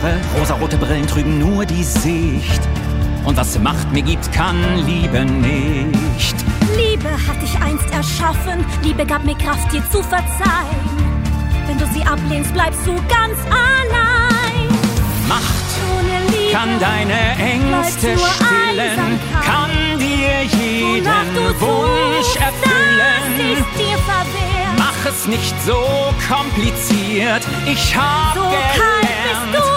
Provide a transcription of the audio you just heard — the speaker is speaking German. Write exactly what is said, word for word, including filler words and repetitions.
Haare, rosarote Brillen trügen nur die Sicht. Und was Macht mir gibt, kann Liebe nicht. Liebe hat dich einst erschaffen, Liebe gab mir Kraft, dir zu verzeihen. Wenn du sie ablehnst, bleibst du ganz allein. Macht Ohne Liebe kann deine Ängste bleibt nur stillen, Einsamkeit. kann dir jeden Wonach du Wunsch suchst, erfüllen. das ist dir verwehrt. Mach es nicht so kompliziert, ich hab So kalt gelernt, bist du.